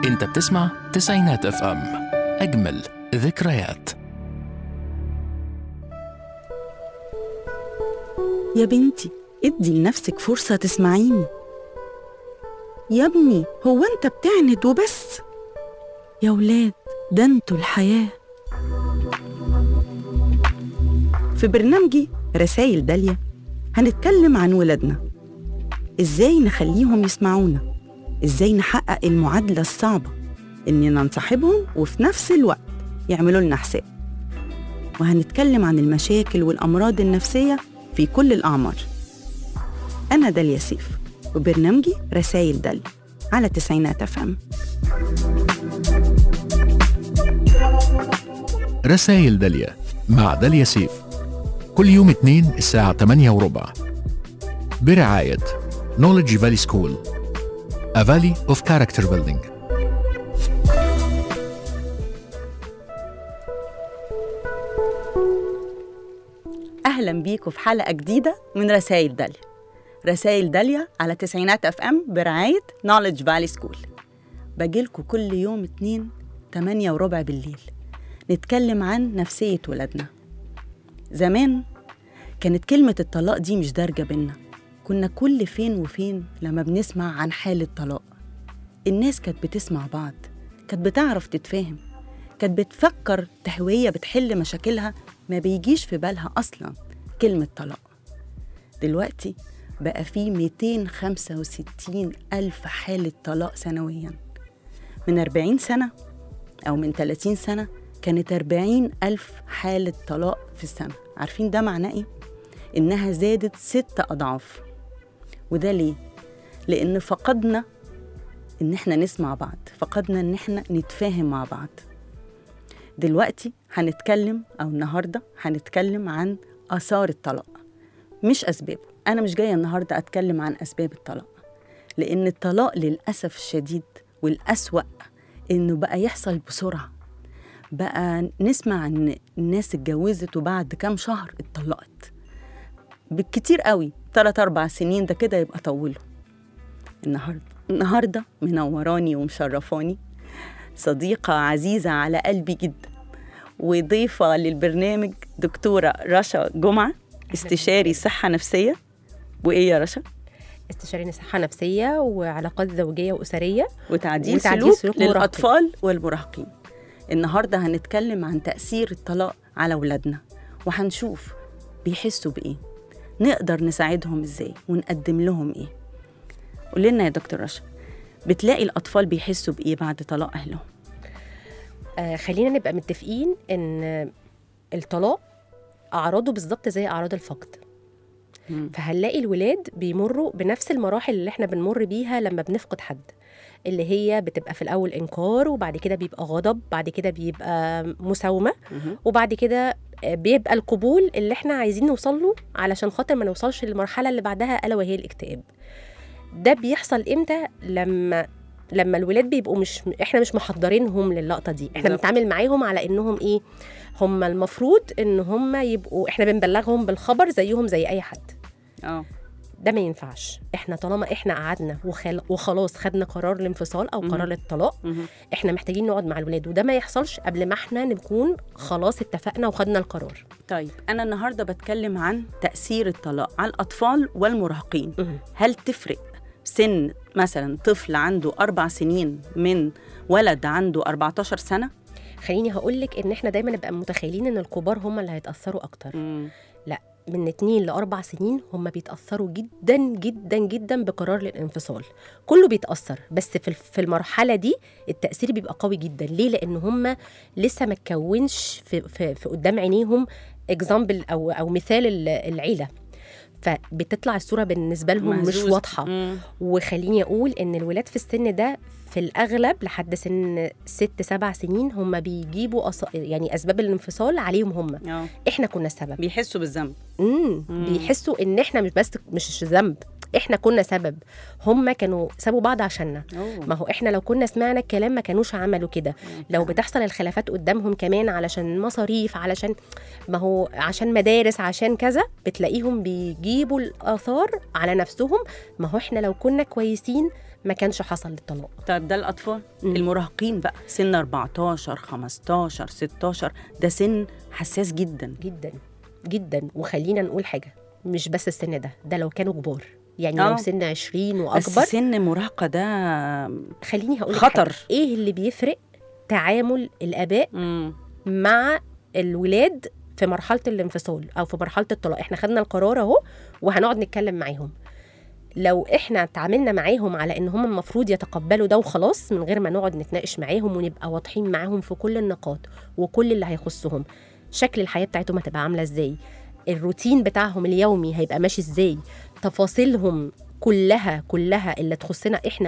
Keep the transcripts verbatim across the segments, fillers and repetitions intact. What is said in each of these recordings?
انت بتسمع تسعينات اف ام، اجمل ذكريات. يا بنتي ادي لنفسك فرصة تسمعيني. يا ابني هو انت بتعند وبس؟ يا ولاد ده انتوا الحياة. في برنامجي رسائل داليا هنتكلم عن ولادنا، ازاي نخليهم يسمعونا، ازاي نحقق المعادلة الصعبة اننا نصاحبهم وفي نفس الوقت يعملوا لنا حساب. وهنتكلم عن المشاكل والأمراض النفسية في كل الأعمار. أنا داليا سيف وبرنامجي رسائل داليا على تسعينات اف ام. رسائل داليا مع داليا سيف كل يوم اثنين الساعة ثمانية وربع برعاية Knowledge Valley School, A Valley of Character Building. أهلا بيكم في حلقة جديدة من رسائل داليا. رسائل داليا على تسعينات اف ام برعاية Knowledge Valley School. بجيلكوا كل يوم اتنين تمانية وربع بالليل نتكلم عن نفسية ولادنا. زمان كانت كلمة الطلاق دي مش دارجة بينا، كنا كل فين وفين لما بنسمع عن حالة طلاق. الناس كانت بتسمع بعض، كانت بتعرف تتفاهم، كانت بتفكر تهوية بتحل مشاكلها، ما بيجيش في بالها أصلاً كلمة طلاق. دلوقتي بقى فيه مئتين وخمسة وستين ألف حالة طلاق سنوياً. من أربعين سنة أو من ثلاثين سنة كانت أربعين ألف حالة طلاق في السنة. عارفين ده معناه إيه؟ إنها زادت ست أضعاف. وده ليه؟ لأن فقدنا إن إحنا نسمع بعض، فقدنا إن إحنا نتفاهم مع بعض. دلوقتي هنتكلم أو النهاردة هنتكلم عن آثار الطلاق مش أسبابه. أنا مش جاية النهاردة أتكلم عن أسباب الطلاق، لأن الطلاق للأسف الشديد والأسوأ إنه بقى يحصل بسرعة. بقى نسمع عن الناس اتجوزت وبعد كام شهر اتطلقت، بالكتير قوي ثلاث أربع سنين، ده كده يبقى طوله. النهاردة النهاردة منوراني ومشرفاني صديقة عزيزة على قلبي جدا وضيفة للبرنامج دكتورة رشا جمعة، استشاري صحة نفسية. وإيه يا رشا؟ استشاري صحة نفسية وعلاقات زوجية وأسرية وتعديل, وتعديل سلوك, سلوك للأطفال والمراهقين. النهاردة هنتكلم عن تأثير الطلاق على ولادنا، وهنشوف بيحسوا بإيه، نقدر نساعدهم إزاي ونقدم لهم إيه. قولنا يا دكتور رشا، بتلاقي الأطفال بيحسوا بإيه بعد طلاق أهلهم؟ آه خلينا نبقى متفقين إن الطلاق أعراضه بالظبط زي أعراض الفقد. مم. فهنلاقي الولاد بيمروا بنفس المراحل اللي احنا بنمر بيها لما بنفقد حد، اللي هي بتبقى في الأول إنكار، وبعد كده بيبقى غضب، بعد كده بيبقى مساومة، مم. وبعد كده بيبقى القبول اللي احنا عايزين نوصل له علشان خاطر ما نوصلش للمرحلة اللي بعدها ألا وهي الاكتئاب. ده بيحصل امتى؟ لما لما الولاد بيبقوا مش احنا مش محضرينهم للقطه دي. احنا بنتعامل معاهم على انهم ايه، هم المفروض ان هم يبقوا احنا بنبلغهم بالخبر زيهم زي اي حد. اه ده ما ينفعش. احنا طالما احنا قعدنا وخل... وخلاص خدنا قرار الانفصال او قرار م- الطلاق م- احنا محتاجين نقعد مع الولاد، وده ما يحصلش قبل ما احنا نكون خلاص اتفقنا وخدنا القرار. طيب انا النهارده بتكلم عن تأثير الطلاق على الاطفال والمراهقين. م- هل تفرق سن مثلا طفل عنده أربع سنين من ولد عنده أربعتاشر سنة؟ خليني هقولك إن إحنا دايما نبقى متخيلين إن الكبار هم اللي هيتأثروا أكتر. مم. لا، من اتنين لأربع سنين هم بيتأثروا جدا جدا جدا بقرار الانفصال. كله بيتأثر، بس في المرحلة دي التأثير بيبقى قوي جدا. ليه؟ لأن هم لسه ما تكونش في, في, في قدام عينيهم إكزامبل أو, أو مثال العيلة، فبتطلع الصورة بالنسبة لهم مهزوز. مش واضحة. مم. وخليني أقول إن الولاد في السن ده في الأغلب لحد سن ست سبع سنين هم بيجيبوا أص... يعني أسباب الانفصال عليهم هم. أوه. إحنا كنا السبب. بيحسوا بالذنب. مم. بيحسوا إن إحنا مش بس مش ذنب، احنا كنا سبب، هم كانوا سابوا بعض عشاننا. أوه. ما هو احنا لو كنا سمعنا الكلام ما كانوش عملوا كده. لو بتحصل الخلافات قدامهم كمان علشان مصاريف، علشان ما هو عشان مدارس، عشان كذا، بتلاقيهم بيجيبوا الآثار على نفسهم. ما هو احنا لو كنا كويسين ما كانش حصل الطلاق. طيب ده الأطفال. مم. المراهقين بقى سن أربعتاشر خمستاشر ستاشر، ده سن حساس جدا جدا جدا. وخلينا نقول حاجة، مش بس السن ده، ده لو كانوا كبار، يعني أوه. لو سن عشرين بس وأكبر. سن مراهقة ده خليني هقول خطر. ايه اللي بيفرق تعامل الآباء مم. مع الولاد في مرحلة الانفصال أو في مرحلة الطلاق. احنا خدنا القرار اهو وهنقعد نتكلم معاهم. لو احنا تعاملنا معاهم على ان هم المفروض يتقبلوا ده وخلاص، من غير ما نقعد نتناقش معاهم ونبقى واضحين معاهم في كل النقاط وكل اللي هيخصهم، شكل الحياة بتاعتهم هتبقى عاملة ازاي، الروتين بتاعهم اليومي هيبقى ماشي ازاي، تفاصيلهم كلها كلها اللي تخصنا احنا،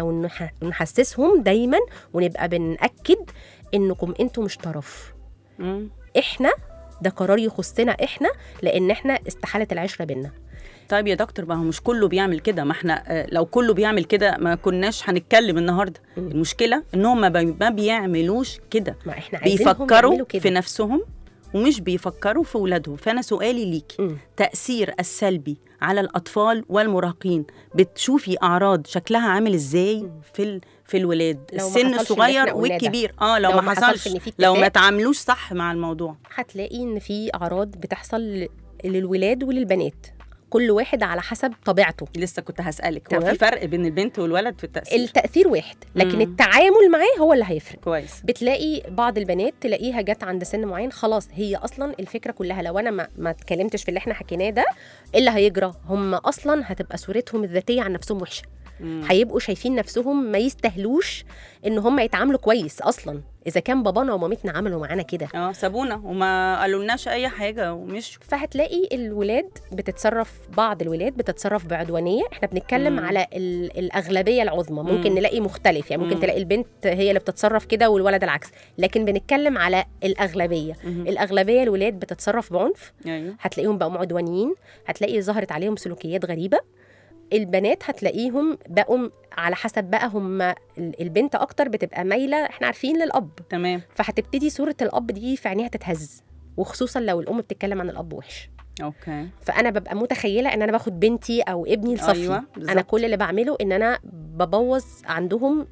ونحسسهم دايما ونبقى بنأكد انكم انتوا مش طرف، مم. احنا ده قرار يخصنا احنا، لان احنا استحالة العشرة بينا. طيب يا دكتور، ما هو مش كله بيعمل كده. ما احنا آه، لو كله بيعمل كده ما كناش هنتكلم النهارده. مم. المشكله انهم ما بي- ما بيعملوش كده، ما احنا عايزينهم بيفكروا يعملوا كده. في نفسهم ومش بيفكروا في ولادهم. فانا سؤالي ليكي، مم. تأثير السلبي على الأطفال والمراهقين، بتشوفي أعراض شكلها عامل إزاي في ال... في الولاد لو ما السن حصلش اللي الصغير إحنا قلناه ده. والكبير؟ اه لو, لو ما ما حصلش, حصلش إن في لو ما اتفاق، تعاملوش صح مع الموضوع، هتلاقي ان في اعراض بتحصل ل- للولاد وللبنات، كل واحد على حسب طبيعته. لسه كنت هسألك، هو تمام. في فرق بين البنت والولد في التأثير؟ التأثير واحد، لكن مم. التعامل معاه هو اللي هيفرق. كويس. بتلاقي بعض البنات تلاقيها جت عند سن معين، خلاص هي اصلا الفكره كلها، لو انا ما ما اتكلمتش في اللي احنا حكيناه ده، ايه اللي هيجرى؟ هم اصلا هتبقى صورتهم الذاتيه عن نفسهم وحشه، مم. هيبقوا شايفين نفسهم ما يستاهلوش ان هم يتعاملوا كويس اصلا، اذا كان بابانا ومامتنا عملوا معانا كده. اه سابونا وما قالولناش اي حاجه ومشوا. فهتلاقي الولاد بتتصرف، بعض الولاد بتتصرف بعدوانيه. احنا بنتكلم مم. على ال- الاغلبيه العظمى، ممكن مم. نلاقي مختلف، يعني ممكن مم. تلاقي البنت هي اللي بتتصرف كده والولد العكس، لكن بنتكلم على الاغلبيه. مم. الاغلبيه الولاد بتتصرف بعنف، ايوه. هتلاقيهم بقوا عدوانيين، هتلاقي ظهرت عليهم سلوكيات غريبه. البنات هتلاقيهم بقوا على حسب بقى، هم ال- البنت اكتر بتبقى مايله، احنا عارفين، للاب، تمام. فهتبتدي صوره الاب دي في عينيها تتهز، وخصوصا لو الام بتتكلم عن الاب وحش. اوكي. فانا ببقى متخيله ان انا باخد بنتي او ابني لصفي. أيوة، بالظبط. انا كل اللي بعمله ان انا ببوظ عندهم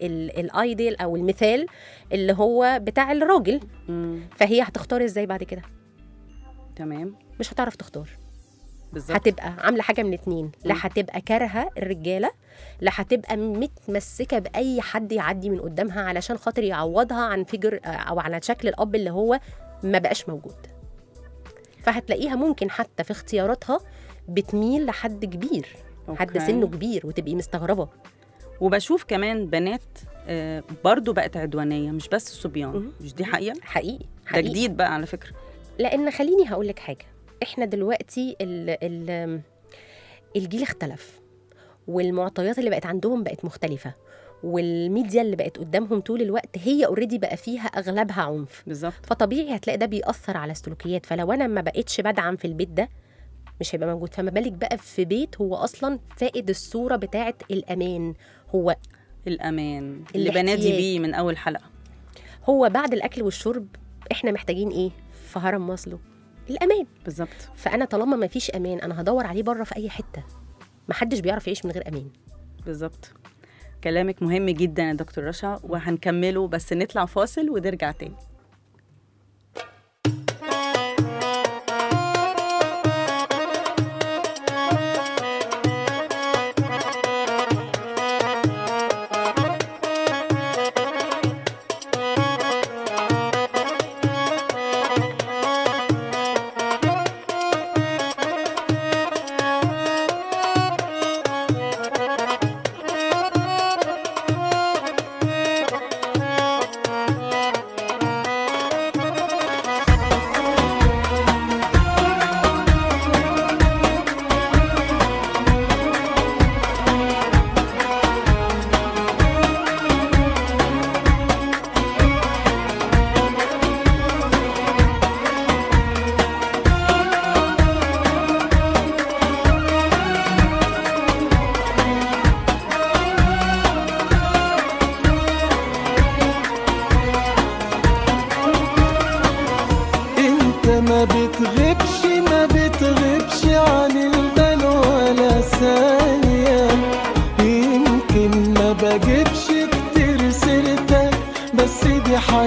الايديال او المثال اللي هو بتاع الراجل. مم. فهي هتختار ازاي بعد كده؟ تمام. مش هتعرف تختار، بالظبط. هتبقى عامله حاجه من اتنين، لا هتبقى كارهه الرجاله، لا هتبقى متمسكه باي حد يعدي من قدامها علشان خاطر يعوضها عن فجر او على شكل الاب اللي هو ما بقاش موجود. فهتلاقيها ممكن حتى في اختياراتها بتميل لحد كبير، حد أوكي. سنه كبير، وتبقي مستغربه. وبشوف كمان بنات آه، برضو بقت عدوانيه، مش بس الصبيان. مم. مش دي حقيقه؟ حقيقي ده حقيقي. جديد بقى على فكره. لان خليني هقول لك حاجه، احنا دلوقتي ال ال الجيل اختلف، والمعطيات اللي بقت عندهم بقت مختلفه، والميديا اللي بقت قدامهم طول الوقت هي اوريدي بقى فيها اغلبها عنف. بالظبط. فطبيعي هتلاقي ده بيأثر على السلوكيات. فلو انا ما بقتش بدعم في البيت ده مش هيبقى موجود، فما بالك بقى في بيت هو اصلا فائد الصوره بتاعه الامان. هو الامان اللي الاحتياج. بنادي بيه من اول حلقه. هو بعد الاكل والشرب احنا محتاجين ايه في هرم ماسلو؟ الامان. بالظبط. فانا طالما ما فيش امان انا هدور عليه بره في اي حته. ما حدش بيعرف يعيش من غير امان. بالظبط. كلامك مهم جدا يا دكتور رشا، وهنكمله بس نطلع فاصل ونرجع تاني.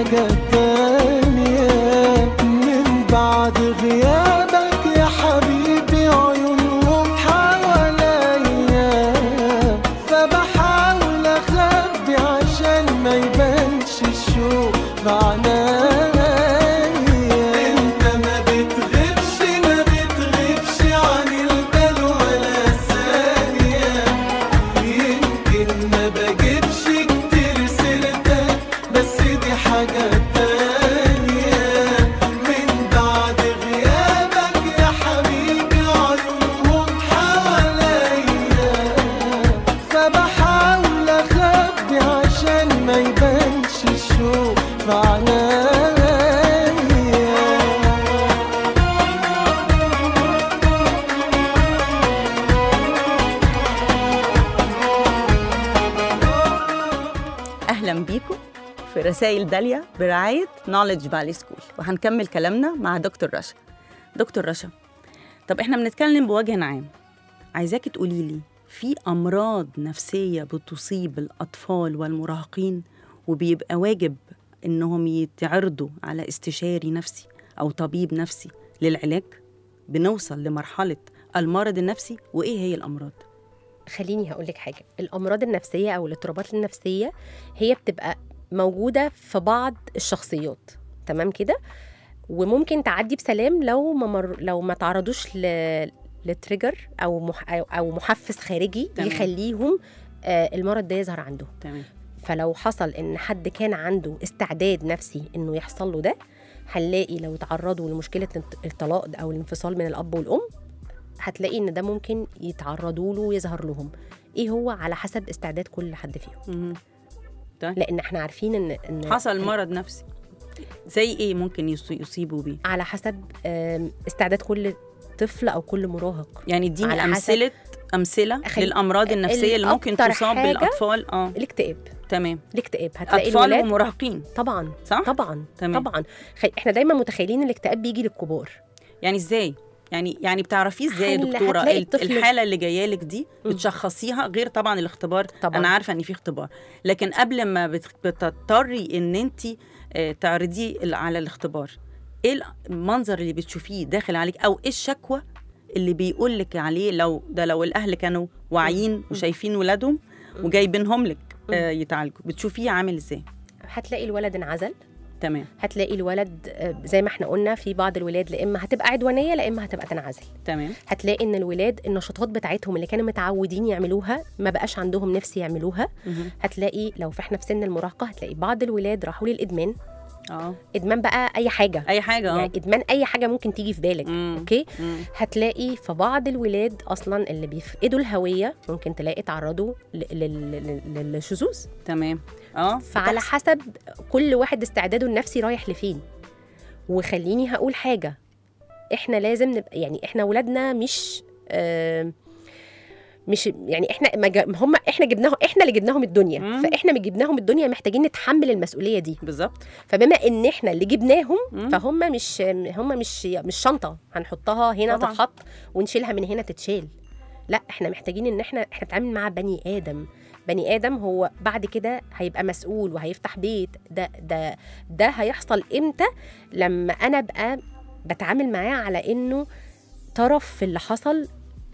حاجة تانية. من بعد غيابك يا حبيبي عيونهم حواليا، فبحاول اخبي عشان ما يبانش الشوق في عنايا. انت ما بتغيبش ما بتغيبش عن البال ولا ثانية، يمكن ما بجيبش كتير سيرتك بس دي حاجة تانية. من بعد غيابك يا حبيبي عيونهم حواليا، فبحاول اخبي عشان ما يبانش الشوق في عنايا. أهلا بيكم في رسائل داليا برعاية نوليدج فالي سكول، وهنكمل كلامنا مع دكتور رشا. دكتور رشا، طب إحنا بنتكلم بوجه عام، عايزاكي تقولي لي في أمراض نفسية بتصيب الأطفال والمراهقين وبيبقى واجب إنهم يتعرضوا على استشاري نفسي أو طبيب نفسي للعلاج؟ بنوصل لمرحلة المرض النفسي، وإيه هي الأمراض؟ خليني هقولك حاجة. الأمراض النفسية أو الاضطرابات النفسية هي بتبقى موجودة في بعض الشخصيات، تمام كده، وممكن تعدي بسلام لو ما مر... لو ما تعرضوش ل... لتريجر أو مح... أو محفز خارجي تمام. يخليهم آه المرض ده يظهر عنده. تمام. فلو حصل إن حد كان عنده استعداد نفسي إنه يحصل له ده، هنلاقي لو تعرضوا لمشكلة الطلاق أو الانفصال من الأب والأم، هتلاقي إن ده ممكن يتعرضوا له ويظهر لهم. إيه هو؟ على حسب استعداد كل حد فيهم. مم. طيب. لأن إحنا عارفين إن, إن حصل مرض نفسي زي إيه ممكن يصيبوا بيه؟ على حسب آم، استعداد كل طفل أو كل مراهق. يعني اديني على أمثلة أمثلة خلي- للأمراض النفسية اللي ممكن الأكتر تصاب حاجة بالأطفال. اه الاكتئاب. تمام. الاكتئاب هتلاقي أطفال الولاد ومراهقين. طبعا صح؟ طبعا تمام. طبعا خ... احنا دايما متخيلين ان الاكتئاب بيجي للكبار. يعني ازاي؟ يعني يعني بتعرفيه ازاي يا هل- دكتوره هتلاقي الت- الطفل- الحاله اللي جايه لك دي مم. بتشخصيها غير طبعا الاختبار؟ طبعاً. انا عارفه ان في اختبار، لكن قبل ما بت- بتضطري ان انت تعرضيه ال- على الاختبار، ايه المنظر اللي بتشوفيه داخل عليك، او ايه الشكوى اللي بيقول لك عليه؟ لو ده لو الاهل كانوا واعيين وشايفين ولادهم وجايبينهم لك آه، يتعالجوا، بتشوفيه عامل ازاي؟ هتلاقي الولد انعزل. تمام. هتلاقي الولد آه، زي ما احنا قلنا في بعض الولاد لا اما هتبقى عدوانيه لا اما هتبقى تنعزل. تمام. هتلاقي ان الولاد النشاطات بتاعتهم اللي كانوا متعودين يعملوها ما بقاش عندهم نفس يعملوها. مهم. هتلاقي لو في احنا في سن المراهقه هتلاقي بعض الولاد راحوا للادمان. اه ادمان بقى اي حاجه، اي حاجه. اه يعني ادمان اي حاجه ممكن تيجي في بالك. مم. اوكي. مم. هتلاقي في بعض الولاد اصلا اللي بيفقدوا الهويه ممكن تلاقي تعرضوا ل- لل- لل- للشذوذ. تمام. اه فعلى بتحصل. حسب كل واحد استعداده النفسي رايح لفين. وخليني هقول حاجه، احنا لازم نبقى يعني احنا ولادنا مش آه مش يعني احنا ما جا- هم احنا جبناهم، احنا اللي جبناهم الدنيا. مم. فاحنا اللي جبناهم الدنيا محتاجين نتحمل المسؤوليه دي. بالظبط. فبما ان احنا اللي جبناهم مم. فهم مش هم مش مش شنطه هنحطها هنا طبعاً. تتحط ونشيلها من هنا تتشال. لا، احنا محتاجين ان احنا احنا بنتعامل مع بني ادم. بني ادم هو بعد كده هيبقى مسؤول وهيفتح بيت. ده ده ده هيحصل امتى؟ لما انا ابقى بتعامل معاه على انه طرف في اللي حصل،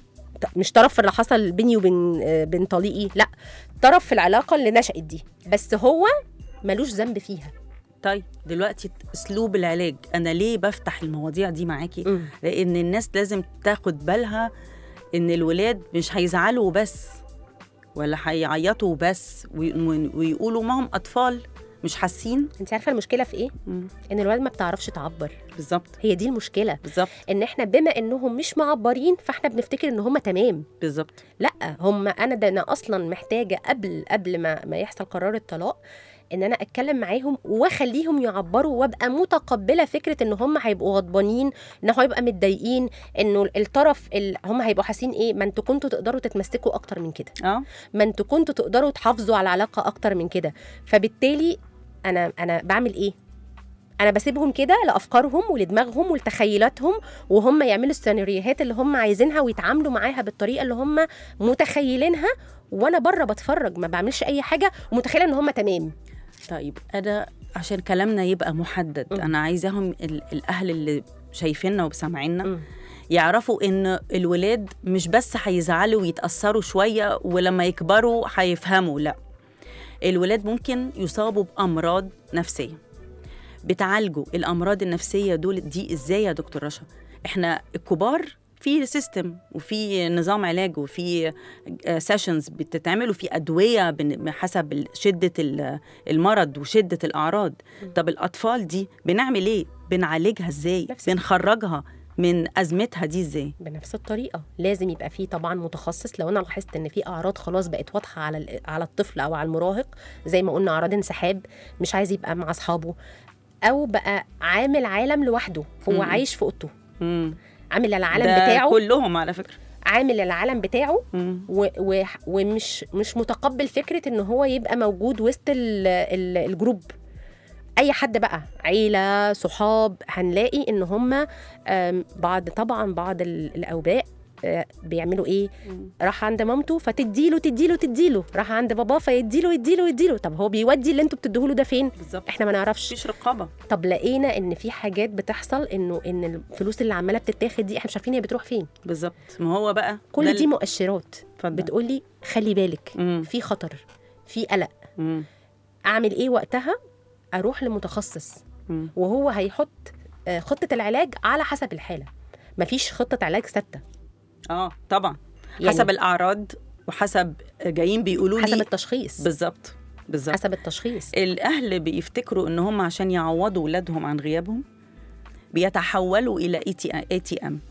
مش طرف في اللي حصل بيني وبين آه، بين طليقي، لا، طرف في العلاقه اللي نشأت دي، بس هو ملوش ذنب فيها. طيب دلوقتي اسلوب العلاج، انا ليه بفتح المواضيع دي معاكي؟ مم. لان الناس لازم تاخد بالها ان الولاد مش هيزعلوا بس ولا هيعيطوا بس وي- ويقولوا ما هم اطفال مش حاسين. انت عارفه المشكله في ايه؟ مم. ان الولاد ما بتعرفش تعبر. بالظبط. هي دي المشكله، بالظبط. ان احنا بما انهم مش معبرين فاحنا بنفتكر ان هم تمام. بالظبط. لا، هم انا ده انا اصلا محتاجه قبل قبل ما ما يحصل قرار الطلاق ان انا اتكلم معاهم واخليهم يعبروا، وابقى متقبله فكره ان هم هيبقوا غضبانين، ان هو هيبقى متضايقين، انه الطرف اللي هم هيبقوا حاسين ايه، ما انتوا كنتوا تقدروا تتمسكوا اكتر من كده، اه ما انتوا كنتوا تقدروا تحافظوا على العلاقه اكتر من كده. فبالتالي انا انا بعمل ايه؟ انا بسيبهم كده لافكارهم ولدماغهم ولتخيلاتهم، وهم يعملوا السيناريوهات اللي هم عايزينها ويتعاملوا معاها بالطريقه اللي هم متخيلينها، وانا بره بتفرج ما بعملش اي حاجه ومتخيله ان هم تمام. طيب انا عشان كلامنا يبقى محدد. م. انا عايزاهم الاهل اللي شايفيننا وبسمعيننا يعرفوا ان الولاد مش بس هيزعلوا ويتاثروا شويه ولما يكبروا هيفهموا، لا، الولاد ممكن يصابوا بامراض نفسيه. بتعالجوا الامراض النفسيه دول دي ازاي يا دكتور رشا؟ احنا الكبار في سيستم وفي نظام علاج وفي سيشنز بتتعمل وفي ادويه حسب شده المرض وشده الاعراض. طب الاطفال دي بنعمل ايه؟ بنعالجها ازاي؟ بنخرجها من ازمتها دي ازاي؟ بنفس الطريقه. لازم يبقى فيه طبعا متخصص. لو انا لاحظت ان في اعراض خلاص بقت واضحه على على الطفل او على المراهق، زي ما قلنا اعراض انسحاب، مش عايز يبقى مع اصحابه، او بقى عامل عالم لوحده، هو مم. عايش في اوضته، عامل العالم بتاعه، كلهم على فكره عامل العالم بتاعه و و ومش مش متقبل فكره ان هو يبقى موجود وسط ال ال الجروب. اي حد بقى، عيله، صحاب، هنلاقي ان هم بعض طبعا بعض الاوباء بيعملوا ايه؟ راح عند مامته فتديله تديله تديله، راح عند باباه فيديله يديله يديله. طب هو بيودي اللي انتوا بتديهوله ده فين؟ بالزبط. احنا ما نعرفش، مفيش رقابه. طب لقينا ان في حاجات بتحصل، انه ان الفلوس اللي عماله بتتاخد دي احنا مش عارفين هي بتروح فين بالظبط. ما هو بقى كل دي مؤشرات بتقولي خلي بالك، مم. في خطر، في قلق. مم. اعمل ايه وقتها؟ اروح لمتخصص، مم. وهو هيحط خطه العلاج على حسب الحاله. مفيش خطه علاج ثابته. اه طبعا، يعني حسب الاعراض وحسب جايين بيقولوا لي حسب التشخيص. بالظبط بالظبط حسب التشخيص. الاهل بيفتكروا ان هم عشان يعوضوا اولادهم عن غيابهم بيتحولوا الى اي تي ام،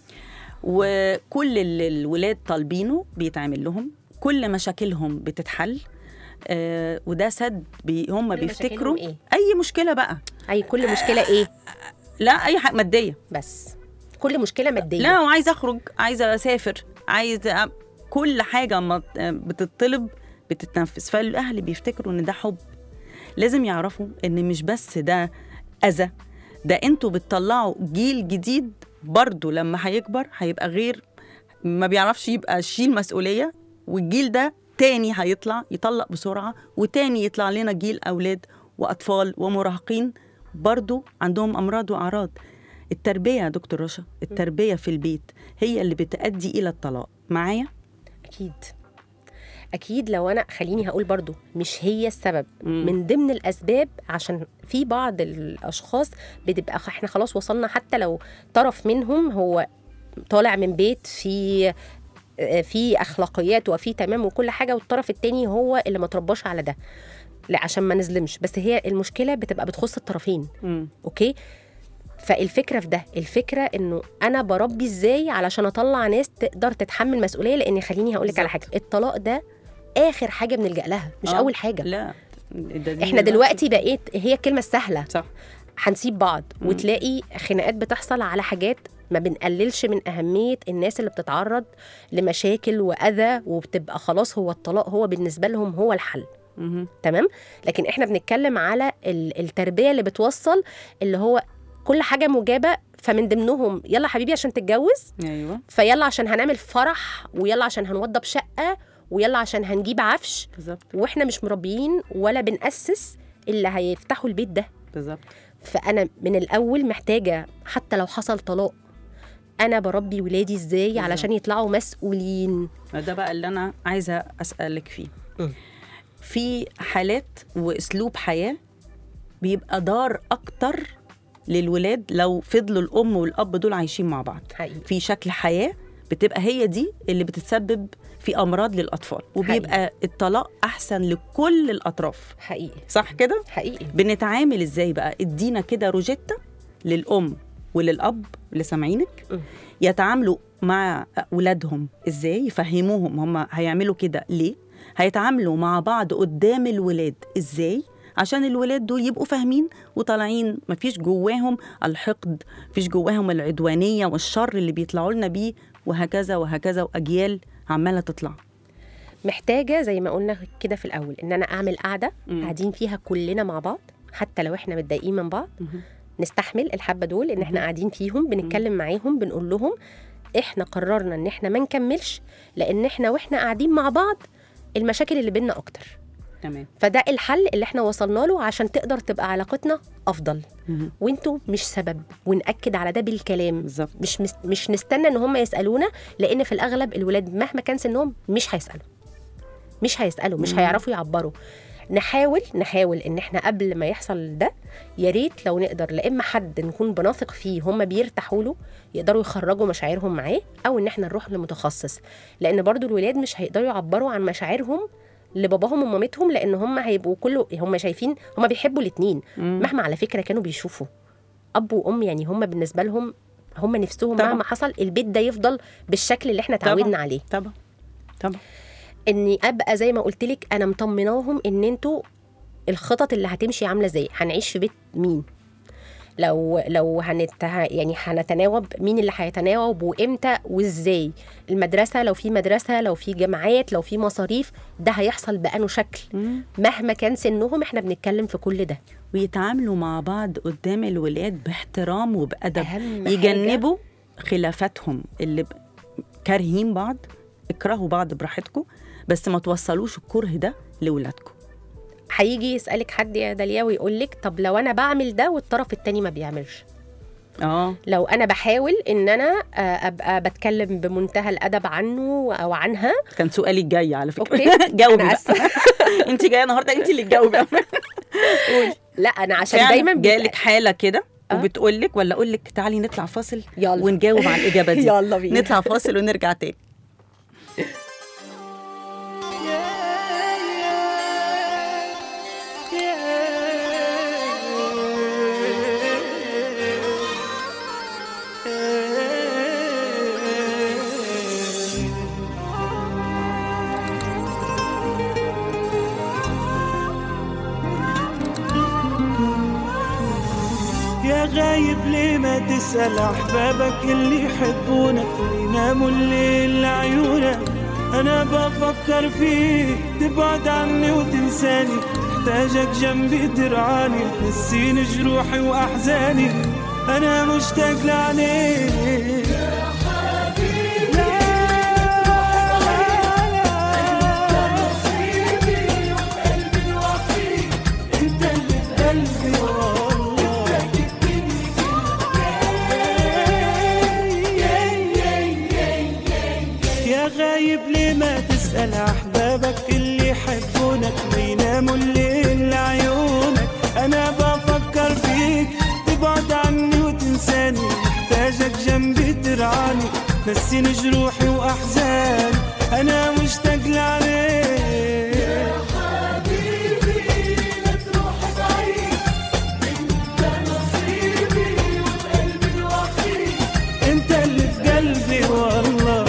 وكل اللي الولاد طالبينه بيتعمل لهم، كل مشاكلهم بتتحل. آه وده سد بي هم بيفتكروا إيه؟ اي مشكله بقى، اي كل مشكله ايه؟ لا اي حاجه ماديه، بس كل مشكله ماديه. لا، وعايزه اخرج، عايزه اسافر، عايزه كل حاجه ما بتطلب بتتنفذ. فالاهل بيفتكروا ان ده حب. لازم يعرفوا ان مش بس ده اذى، ده انتوا بتطلعوا جيل جديد برضو لما هيكبر هيبقى غير، ما بيعرفش يبقى شيل مسؤوليه، والجيل ده تاني هيطلع يطلق بسرعه، وتاني يطلع لنا جيل اولاد واطفال ومراهقين برضو عندهم امراض واعراض. التربيه يا دكتور رشا، التربيه في البيت هي اللي بتؤدي الى الطلاق. معايا؟ اكيد اكيد. لو انا خليني هقول برضو مش هي السبب، مم. من ضمن الاسباب، عشان في بعض الاشخاص بتبقى احنا خلاص وصلنا، حتى لو طرف منهم هو طالع من بيت في في اخلاقيات وفي تمام وكل حاجه، والطرف التاني هو اللي ما ترباش على ده، لا عشان ما نظلمش، بس هي المشكله بتبقى بتخص الطرفين. مم. اوكي. فالفكرة في ده، الفكرة إنه أنا بربي إزاي علشان أطلع ناس تقدر تتحمل مسؤولية. لأن خليني هقولك على حاجة، الطلاق ده آخر حاجة بنلجأ لها، مش آه. أول حاجة. لا، إحنا دلوقتي بقيت هي الكلمة السهلة، صح، هنسيب بعض. مم. وتلاقي خناقات بتحصل على حاجات ما بنقللش من أهمية الناس اللي بتتعرض لمشاكل وأذى، وبتبقى خلاص هو الطلاق هو بالنسبة لهم هو الحل. مم. تمام. لكن إحنا بنتكلم على التربية اللي بتوصل، اللي هو كل حاجة مجابة، فمن ضمنهم يلا حبيبي عشان تتجوز، أيوة. فيلا عشان هنعمل فرح، ويلا عشان هنوضب شقة، ويلا عشان هنجيب عفش. بالظبط. واحنا مش مربيين ولا بنأسس اللي هيفتحوا البيت ده. بالظبط. فأنا من الأول محتاجة، حتى لو حصل طلاق، أنا بربي ولادي إزاي بالزبط. علشان يطلعوا مسؤولين. ده بقى اللي أنا عايزة أسألك فيه. م. في حالات وأسلوب حياة بيبقى دار أكتر للولاد لو فضلوا الأم والأب دول عايشين مع بعض. حقيقي. في شكل حياة بتبقى هي دي اللي بتتسبب في أمراض للأطفال، وبيبقى حقيقي. الطلاق أحسن لكل الأطراف. حقيقي. صح كده؟ حقيقي. بنتعامل إزاي بقى؟ ادينا كده روجيتا للأم وللأب اللي سامعينك يتعاملوا مع أولادهم إزاي، يفهموهم هم هيعملوا كده ليه، هيتعاملوا مع بعض قدام الولاد إزاي، عشان الولاد دول يبقوا فاهمين وطالعين مفيش جواهم الحقد، مفيش جواهم العدوانية والشر اللي بيطلعوا لنا بيه، وهكذا وهكذا، وأجيال عمالة تطلع. محتاجة زي ما قلنا كده في الأول، إن أنا أعمل قعدة قاعدين فيها كلنا مع بعض، حتى لو إحنا متضايقين من بعض، م- نستحمل الحبة دول، إن إحنا قاعدين فيهم بنتكلم معاهم، بنقول لهم إحنا قررنا إن إحنا ما نكملش، لأن إحنا وإحنا قاعدين مع بعض المشاكل اللي بيننا أكتر. تمام. فده الحل اللي احنا وصلنا له عشان تقدر تبقى علاقتنا افضل. مم. وانتوا مش سبب، ونأكد على ده بالكلام. بالظبط. مش مس... مش نستنى ان هم يسالونا، لان في الاغلب الولاد مهما كان سنهم مش هيسالوا مش هيسالوا مش مم. هيعرفوا يعبروا. نحاول نحاول ان احنا قبل ما يحصل ده يا ريت لو نقدر، لا اما حد نكون بنثق فيه هم بيرتاحوا له يقدروا يخرجوا مشاعرهم معاه، او ان احنا نروح لمتخصص، لان برضو الولاد مش هيقدروا يعبروا عن مشاعرهم لباباهم ومامتهم، لان هم هيبقوا كله هم شايفين هم بيحبوا الاثنين مهما على فكره كانوا بيشوفوا اب وام، يعني هم بالنسبه لهم هم نفسهم طبعا. مهما حصل البيت ده يفضل بالشكل اللي احنا تعودنا عليه. طبعا طبعا. اني ابقى زي ما قلت لك انا مطمناهم ان انتوا الخطط اللي هتمشي عامله ازاي، هنعيش في بيت مين، لو لو هنت يعني هنتناوب مين اللي هيتناوب وامتى وازاي، المدرسه لو في مدرسه، لو في جامعات، لو في مصاريف، ده هيحصل بأنه شكل. مم. مهما كان سنهم احنا بنتكلم في كل ده. ويتعاملوا مع بعض قدام الولاد باحترام وبأدب، أهم يجنبوا خلافاتهم اللي ب- كارهين بعض. اكرهوا بعض براحتكم، بس ما توصلوش الكره ده لولادكم. هيجي يسألك حد يا داليا ويقول لك طب لو انا بعمل ده والطرف التاني ما بيعملش، اه لو انا بحاول ان انا آه، ابقى بتكلم بمنتهى الادب عنه او عنها. كان سؤالي الجاي على فكره. اوكي جاوبي أنا بقى. آسفة. انت جايه النهارده انت اللي تجاوبي. لا انا عشان فعلا دايما جالك حاله كده أه؟ وبتقول لك، ولا اقول لك تعالي نطلع فاصل يلا. ونجاوب على الاجابه دي؟ يلا بينا. نطلع فاصل ونرجع تاني. يا غايب ليه ما تسأل أحبابك اللي يحبونك ويناموا الليل لعيونك؟ أنا بفكر فيك تبعد عني وتنساني، محتاجك جنبي ترعاني، تنسيني جروحي وأحزاني، أنا مشتاق لعينيك. غايب ليه ما تسأل أحبابك اللي يحبونك ويناموا الليل لعيونك؟ أنا بفكر فيك تبعد عني وتنساني، محتاجك جنبي ترعاني، نسيني جروحي وأحزاني، أنا مشتاق لعليك. يا حبيبي لا تروح بعيد، انت نصيبي وقلبي الوحيد، انت اللي في قلبي والله.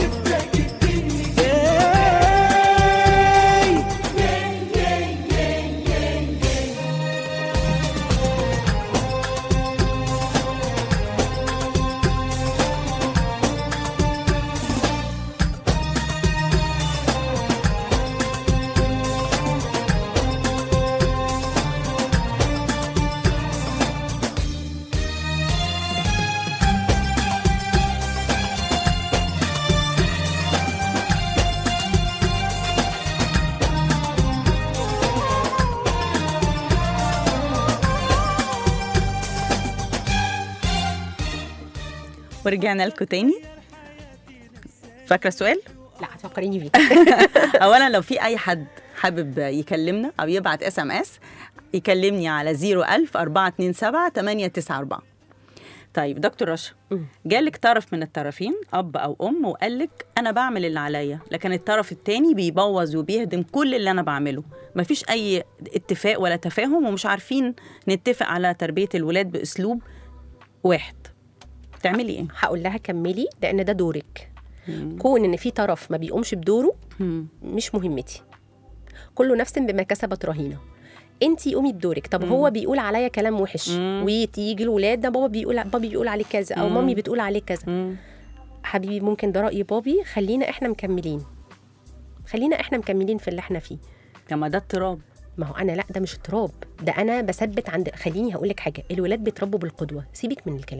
ورجعنا لكم تاني. فاكره السؤال؟ لا هتفكريني بيه. اولا لو في اي حد حابب يكلمنا او يبعت اس ام اس يكلمني على صفر ألف أربعة اتنين سبعة تمانية تسعة أربعة. طيب دكتور رشا، جالك طرف من الطرفين اب او ام وقال لك انا بعمل اللي عليا، لكن الطرف التاني بيبوظ وبيهدم كل اللي انا بعمله، مفيش اي اتفاق ولا تفاهم ومش عارفين نتفق على تربيه الولاد باسلوب واحد، تعملي ايه؟ هقول لها كملي، لان ده دورك. مم. كون ان في طرف ما بيقومش بدوره مم. مش مهمتي. كل نفس بما كسبت رهينه. انتي قومي بدورك. طب مم. هو بيقول عليا كلام وحش، مم. وتيجي الولاد ده بابا بيقول بابا بيقول عليك كذا او مم. مامي بتقول عليك كذا. مم. حبيبي ممكن ده رأي بابي، خلينا احنا مكملين خلينا احنا مكملين في اللي احنا فيه. كما ده اضطراب. ما هو انا لا، ده مش اضطراب، ده انا بثبت عند. خليني هقول لك حاجه، الولاد بيتربوا بالقدوه، سيبك من الكلام.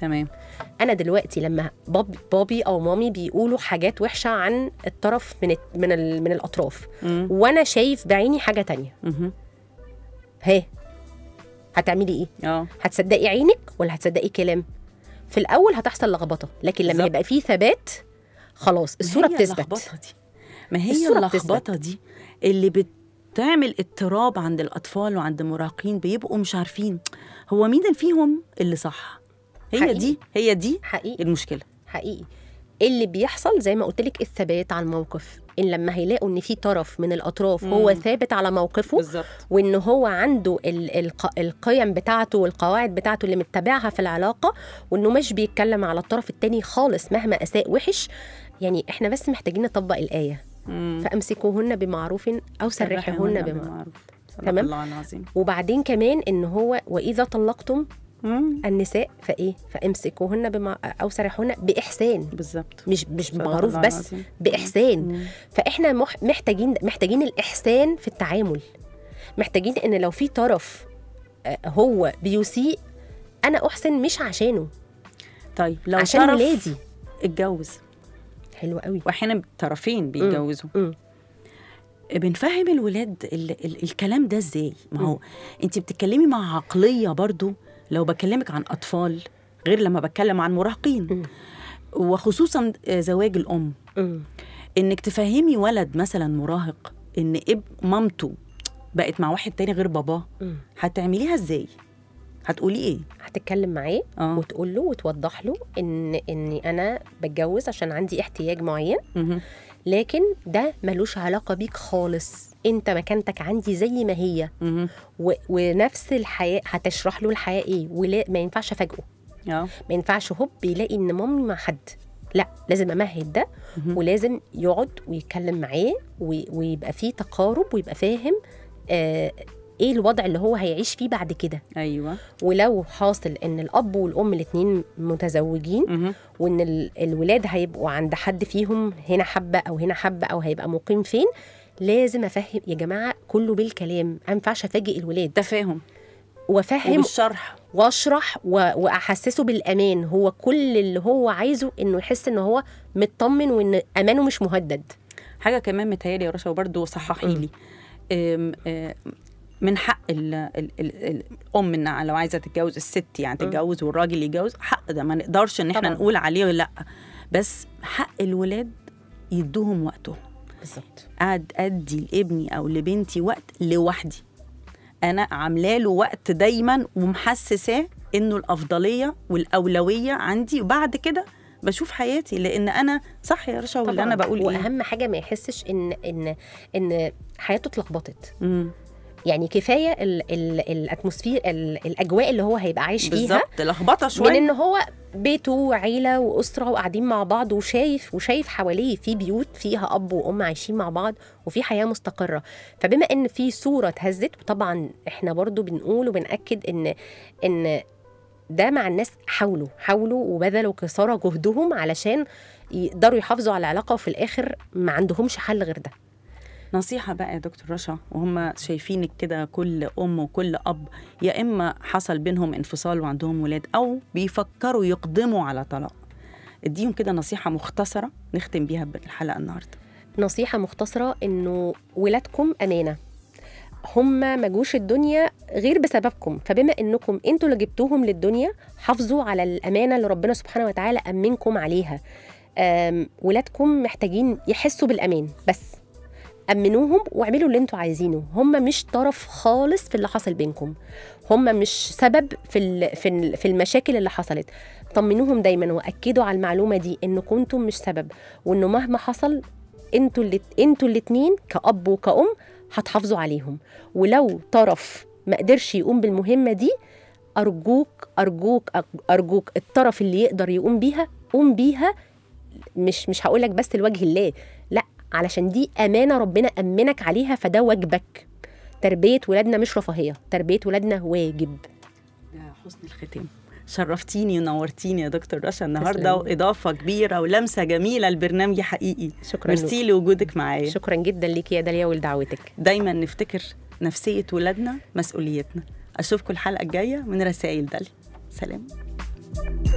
تمام. انا دلوقتي لما بابي, بابي او مامي بيقولوا حاجات وحشه عن الطرف من من ال- من الاطراف، مم. وانا شايف بعيني حاجه تانية، مهم. ها هتعملي ايه؟ اه هتصدقي عينك ولا هتصدقي كلام؟ في الاول هتحصل لخبطه، لكن لما بالظبط. يبقى فيه ثبات خلاص الصوره ما هي بتثبت. اللخبطة دي ما هي الصورة اللخبطة دي اللي بتعمل اضطراب عند الأطفال وعند المراهقين، بيبقوا مش عارفين هو مين فيهم اللي صح. هي حقيقي. دي هي دي حقيقي المشكلة. حقيقي اللي بيحصل زي ما قلت لك الثبات على الموقف، ان لما هيلاقوا ان في طرف من الاطراف هو مم. ثابت على موقفه، بالظبط. وان هو عنده ال- الق- القيم بتاعته والقواعد بتاعته اللي متبعها في العلاقه، وانه مش بيتكلم على الطرف التاني خالص مهما اساء وحش. يعني احنا بس محتاجين نطبق الايه، مم. فامسكوهن بمعروف او سرحوهن بمعروف. تمام. الله العظيم. وبعدين كمان ان هو واذا طلقتم مم. النساء فايه فامسكوهن بمع... او سرحوهن باحسان، بالظبط. مش مش صدق بمعروف الله بس العظيم. باحسان. مم. فاحنا مح... محتاجين محتاجين الاحسان في التعامل، محتاجين ان لو في طرف آه، هو بيسيء انا احسن مش عشانه، طيب لو عشان طرف ولادي. اتجوز، حلو قوي. واحيانا الطرفين بيتجوزوا، مم. بنفهم الولاد ال ال الكلام ده ازاي؟ ما هو انت بتتكلمي مع عقليه برضو، لو بكلمك عن اطفال غير لما بتكلم عن مراهقين، مم. وخصوصا زواج الام. مم. انك تفهمي ولد مثلا مراهق ان اب مامته بقت مع واحد تاني غير باباه، مم. هتعمليها ازاي؟ هتقولي ايه؟ هتتكلم معاه اه وتقول له وتوضح له ان اني انا بتجوز عشان عندي احتياج معين، مهم. لكن ده ملوش علاقه بيك خالص، انت مكانتك عندي زي ما هي، مهم. و... ونفس الحياه هتشرح له الحياه ايه، ولا ما ينفعش افاجئه، اه ما ينفعش هوب يلاقي ان مامي مع حد، لا لازم امهد ده، مهم. ولازم يقعد ويتكلم معاه و... ويبقى فيه تقارب ويبقى فاهم آه ايه الوضع اللي هو هيعيش فيه بعد كده. ايوه. ولو حاصل ان الاب والام الاثنين متزوجين، مهم. وان ال- الولاد هيبقوا عند حد فيهم هنا حبه او هنا حبه او هيبقى مقيم فين، لازم افهم يا جماعه كله بالكلام، ما ينفعش افاجئ الولاد، تفاهم وافهم وبالشرح. واشرح و... واحسسه بالامان. هو كل اللي هو عايزه انه يحس ان هو مطمن وان امانه مش مهدد. حاجه كمان متهيألي يا رشا وبرضه صححي لي، أم- أم، من حق ال ال ال ال الام انها لو عايزه تتجوز، الست يعني تتجوز والراجل يتجوز، حق ده ما نقدرش ان احنا طبعاً. نقول عليه لا، بس حق الولاد يدوهم وقتهم. بالظبط. قاعد ادي لابني او لبنتي وقت لوحدي، انا عامله له وقت دايما ومحسساه انه الافضليه والاولويه عندي، وبعد كده بشوف حياتي، لان انا صح يا رشا ولا انا بقول ايه؟ واهم حاجه ما يحسش ان ان ان حياته اتلخبطت. مم. يعني كفايه ال ال الاتموسفير ال الاجواء اللي هو هيبقى عايش فيها، بالظبط، لخبطه من شويه. ان هو بيته وعيله واسره وقاعدين مع بعض، وشايف وشايف حواليه في بيوت فيها اب وام عايشين مع بعض وفي حياه مستقره. فبما ان في صوره اتهزت، وطبعا احنا برضو بنقول وبناكد ان ان ده مع الناس حاولوا حاولوا وبذلوا قصارى جهدهم علشان يقدروا يحافظوا على العلاقه، وفي الاخر ما عندهمش حل غير ده. نصيحة بقى يا دكتور رشا، وهم شايفينك كده كل أم وكل أب يا إما حصل بينهم انفصال وعندهم ولاد، أو بيفكروا يقدموا على طلاق، اديهم كده نصيحة مختصرة نختم بيها بالحلقة النهاردة. نصيحه مختصره انه ولادكم امانه، هم ما جوش الدنيا غير بسببكم، فبما انكم انتوا اللي جبتوهم للدنيا حافظوا على الامانه اللي ربنا سبحانه وتعالى امنكم عليها. أم، ولادكم محتاجين يحسوا بالامان، بس امنوهم واعملوا اللي انتوا عايزينه. هم مش طرف خالص في اللي حصل بينكم، هم مش سبب في ال- في ال- في المشاكل اللي حصلت. طمنوهم دايما واكدوا على المعلومه دي ان كنتم مش سبب، وانه مهما حصل انتوا اللي انتوا الاثنين كأب وكأم هتحافظوا عليهم. ولو طرف ما قدرش يقوم بالمهمه دي، ارجوك ارجوك ارجوك الطرف اللي يقدر يقوم بيها قوم بيها، مش مش هقولك بس لوجه الله، لا، علشان دي امانه ربنا امنك عليها، فده واجبك. تربيه ولادنا مش رفاهيه، تربيه ولادنا واجب. يا حسن الختام، شرفتيني ونورتيني يا دكتور رشا النهارده، تسلمي. وإضافة كبيرة ولمسة جميلة لبرنامج حقيقي. شكرا ميرسي لوجودك معايا. شكرا جدا ليكي يا داليا ولدعوتك. دايما نفتكر نفسية ولادنا مسؤوليتنا. أشوفكم الحلقة الجاية من رسائل داليا. سلام.